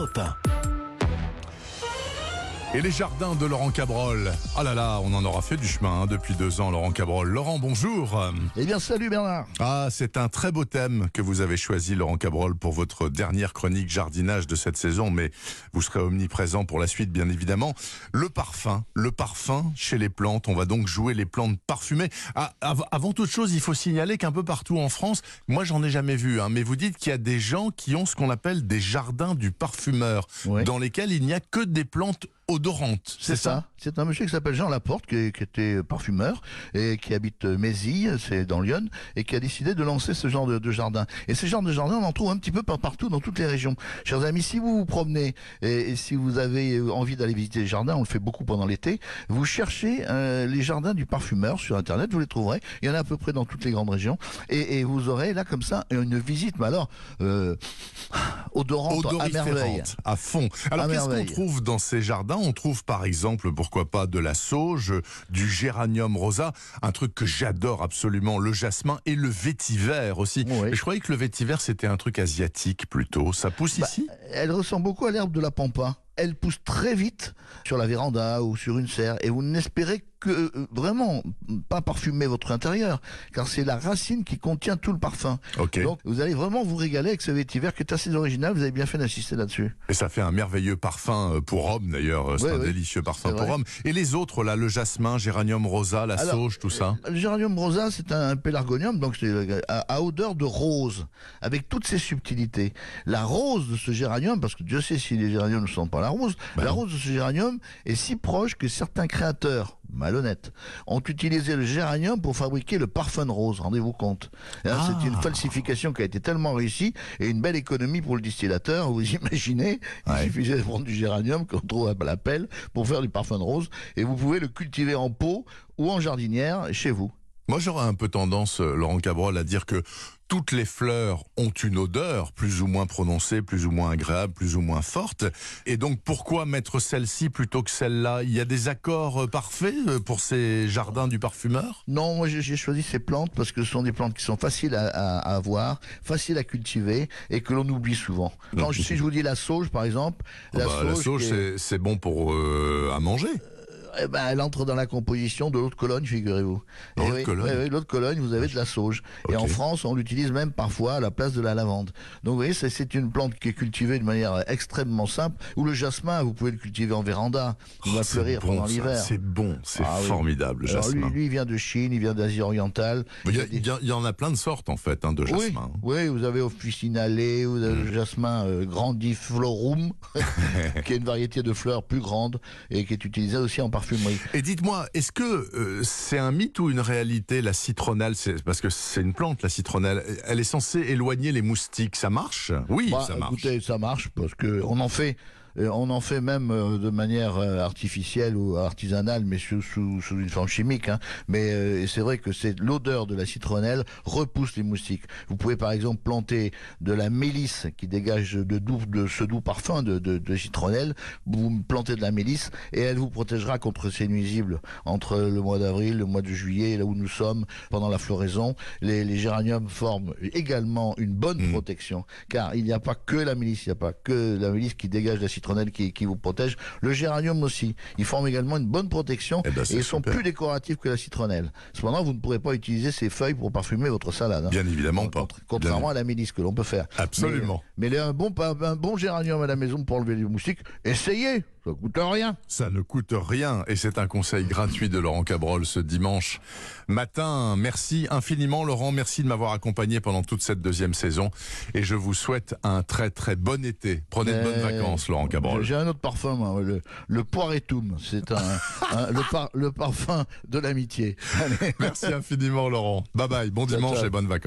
Europe 1. Et les jardins de Laurent Cabrol. Ah là là, on en aura fait du chemin depuis 2 ans, Laurent Cabrol. Laurent, bonjour. Eh bien, salut Bernard. Ah, c'est un très beau thème que vous avez choisi, Laurent Cabrol, pour votre dernière chronique jardinage de cette saison, mais vous serez omniprésent pour la suite, bien évidemment. Le parfum chez les plantes. On va donc jouer les plantes parfumées. Avant toute chose, il faut signaler qu'un peu partout en France, moi j'en ai jamais vu, mais vous dites qu'il y a des gens qui ont ce qu'on appelle des jardins du parfumeur, Oui. dans lesquels il n'y a que des plantes odorantes. C'est ça. C'est un monsieur qui s'appelle Jean Laporte, qui était parfumeur et qui habite Mézy, c'est dans Lyon, et qui a décidé de lancer ce genre de jardin. Et ce genre de jardin, on en trouve un petit peu partout dans toutes les régions. Chers amis, si vous vous promenez et si vous avez envie d'aller visiter les jardins, on le fait beaucoup pendant l'été, vous cherchez les jardins du parfumeur sur Internet, vous les trouverez. Il y en a à peu près dans toutes les grandes régions. Et vous aurez là comme ça une visite, mais alors odorante à merveille. À fond. Alors À qu'est-ce qu'on merveille. trouve dans ces jardins? On trouve par exemple, pourquoi pas, de la sauge, du géranium rosa, un truc que j'adore absolument, le jasmin et le vétiver aussi. Oui. Et je croyais que le vétiver c'était un truc asiatique plutôt. Ça pousse ici? Elle ressemble beaucoup à l'herbe de la pampa. Elle pousse très vite sur la véranda ou sur une serre et vous n'espérez que vraiment pas parfumer votre intérieur, car c'est la racine qui contient tout le parfum. Ok. Donc vous allez vraiment vous régaler avec ce vétiver qui est assez original. Vous avez bien fait d'insister là-dessus. Et ça fait un merveilleux parfum pour homme d'ailleurs. C'est Oui, un oui. délicieux parfum C'est pour vrai. homme. Et les autres là, le jasmin, géranium rosa, la Alors, sauge, tout ça? Le géranium rosa, c'est un pélargonium, donc c'est à odeur de rose, avec toutes ses subtilités. La rose de ce géranium, parce que Dieu sait si les géraniums ne sentent pas la rose, la rose de ce géranium est si proche que certains créateurs malhonnêtes ont utilisé le géranium pour fabriquer le parfum de rose, rendez-vous compte. Hein, c'est une falsification qui a été tellement réussie et une belle économie pour le distillateur. Vous imaginez, il suffisait de prendre du géranium qu'on trouve à la pelle pour faire du parfum de rose et vous pouvez le cultiver en pot ou en jardinière chez vous. Moi, j'aurais un peu tendance, Laurent Cabrol, à dire que toutes les fleurs ont une odeur plus ou moins prononcée, plus ou moins agréable, plus ou moins forte. Et donc, pourquoi mettre celle-ci plutôt que celle-là? Il y a des accords parfaits pour ces jardins du parfumeur? Non, moi j'ai choisi ces plantes parce que ce sont des plantes qui sont faciles à avoir, faciles à cultiver et que l'on oublie souvent. Si je vous dis la sauge, par exemple, La sauge, c'est bon pour à manger. eh ben, elle entre dans la composition de l'eau de Cologne, figurez-vous. L'eau de Cologne. Oui, l'eau de Cologne, vous avez de la sauge. Et Ok. en France, on l'utilise même parfois à la place de la lavande. Donc vous voyez, c'est une plante qui est cultivée de manière extrêmement simple. Ou le jasmin, vous pouvez le cultiver en véranda. Il va C'est fleurir bon, pendant ça. l'hiver. C'est bon, c'est Ah oui. formidable, le Alors jasmin. lui, il vient de Chine, il vient d'Asie orientale. Il y en a plein de sortes, en fait, de jasmin. Oui, vous avez Officinale, vous avez le jasmin grandiflorum, qui est une variété de fleurs plus grande et qui est utilisée aussi en parfumerie. Et dites-moi, est-ce que c'est un mythe ou une réalité, la citronnelle? Parce que c'est une plante, la citronnelle. Elle est censée éloigner les moustiques. Ça marche? Oui, ça marche. Écoutez, ça marche parce que on en fait même de manière artificielle ou artisanale, mais sous une forme chimique. Mais c'est vrai que c'est l'odeur de la citronnelle repousse les moustiques. Vous pouvez par exemple planter de la mélisse qui dégage de ce doux parfum de citronnelle. Vous plantez de la mélisse et elle vous protégera contre ces nuisibles entre le mois d'avril, le mois de juillet, là où nous sommes, pendant la floraison. Les géraniums forment également une bonne protection, car il n'y a pas que la mélisse, il n'y a pas que la mélisse qui dégage la citronnelle qui vous protège. Le géranium aussi, ils forment également une bonne protection et ils sont plus décoratifs que la citronnelle. Cependant, vous ne pourrez pas utiliser ces feuilles pour parfumer votre salade. Bien évidemment pas. Contrairement à la mélisse que l'on peut faire. Absolument. Mais un bon géranium à la maison pour enlever les moustiques, essayez, ça coûte rien. Ça ne coûte rien et c'est un conseil gratuit de Laurent Cabrol ce dimanche matin. Merci infiniment Laurent, merci de m'avoir accompagné pendant toute cette 2e saison et je vous souhaite un très très bon été. Prenez de bonnes vacances Laurent Cabrol. J'ai un autre parfum, moi, le poiretum, c'est le parfum de l'amitié. Merci infiniment Laurent. Bye bye, bon dimanche ciao. et bonnes vacances.